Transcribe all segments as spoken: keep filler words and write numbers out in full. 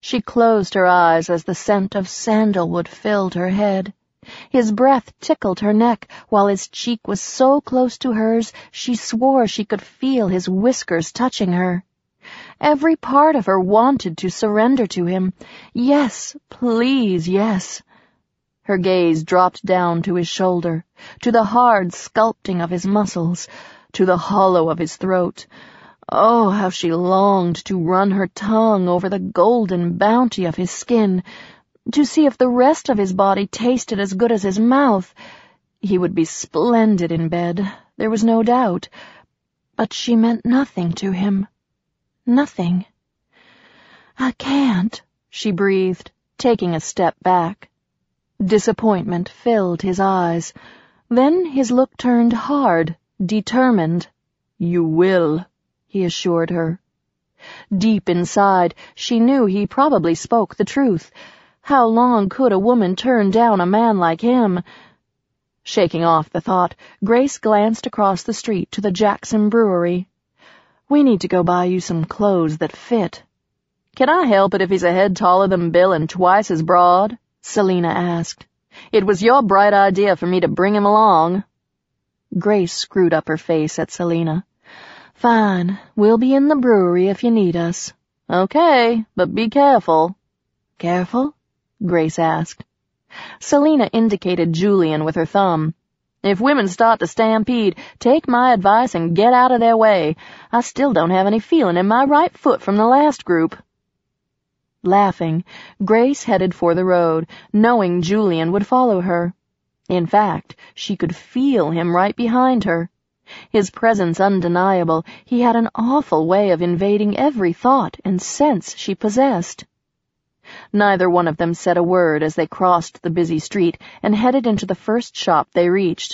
She closed her eyes as the scent of sandalwood filled her head. His breath tickled her neck, while his cheek was so close to hers she swore she could feel his whiskers touching her. Every part of her wanted to surrender to him. Yes, please, yes. Her gaze dropped down to his shoulder, to the hard sculpting of his muscles, to the hollow of his throat. Oh, how she longed to run her tongue over the golden bounty of his skin, to see if the rest of his body tasted as good as his mouth. He would be splendid in bed, there was no doubt, but she meant nothing to him. Nothing. "I can't," she breathed, taking a step back. Disappointment filled his eyes. Then his look turned hard, determined. "You will," he assured her. Deep inside, she knew he probably spoke the truth. How long could a woman turn down a man like him? Shaking off the thought, Grace glanced across the street to the Jackson Brewery. "We need to go buy you some clothes that fit." "Can I help it if he's a head taller than Bill and twice as broad?" Selina asked. "It was your bright idea for me to bring him along." Grace screwed up her face at Selina. "Fine, we'll be in the brewery if you need us." "Okay, but be careful." "Careful?" Grace asked. Selina indicated Julian with her thumb. "If women start to stampede, take my advice and get out of their way. I still don't have any feeling in my right foot from the last group." Laughing, Grace headed for the road, knowing Julian would follow her. In fact, she could feel him right behind her. His presence undeniable, he had an awful way of invading every thought and sense she possessed. Neither one of them said a word as they crossed the busy street and headed into the first shop they reached.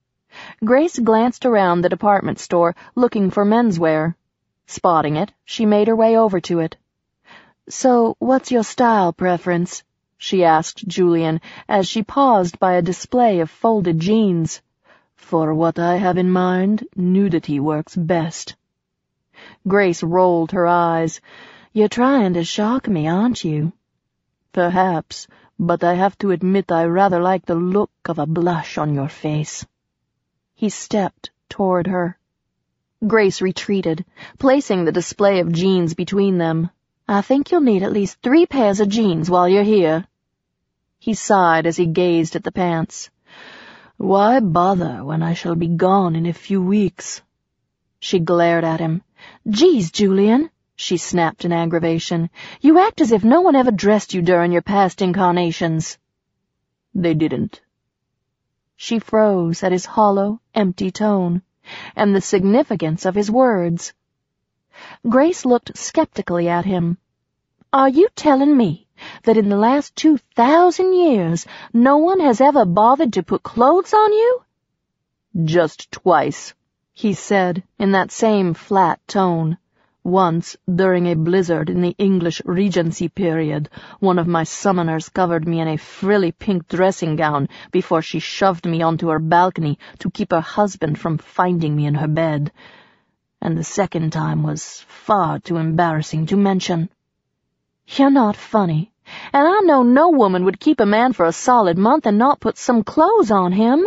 Grace glanced around the department store, looking for menswear. Spotting it, she made her way over to it. "So, what's your style preference?" she asked Julian as she paused by a display of folded jeans. "For what I have in mind, nudity works best." Grace rolled her eyes. "You're trying to shock me, aren't you?" "Perhaps, but I have to admit I rather like the look of a blush on your face." He stepped toward her. Grace retreated, placing the display of jeans between them. "I think you'll need at least three pairs of jeans while you're here." He sighed as he gazed at the pants. "Why bother when I shall be gone in a few weeks?" She glared at him. "Geez, Julian," she snapped in aggravation. "You act as if no one ever dressed you during your past incarnations." "They didn't." She froze at his hollow, empty tone, and the significance of his words. Grace looked skeptically at him. "Are you telling me that in the last two thousand years no one has ever bothered to put clothes on you?" "Just twice," he said in that same flat tone. "Once, during a blizzard in the English Regency period, one of my summoners covered me in a frilly pink dressing gown before she shoved me onto her balcony to keep her husband from finding me in her bed. And the second time was far too embarrassing to mention." "You're not funny, and I know no woman would keep a man for a solid month and not put some clothes on him."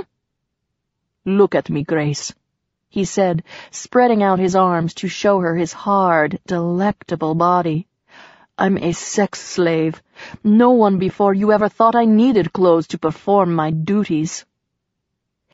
"Look at me, Grace," he said, spreading out his arms to show her his hard, delectable body. "I'm a sex slave. No one before you ever thought I needed clothes to perform my duties."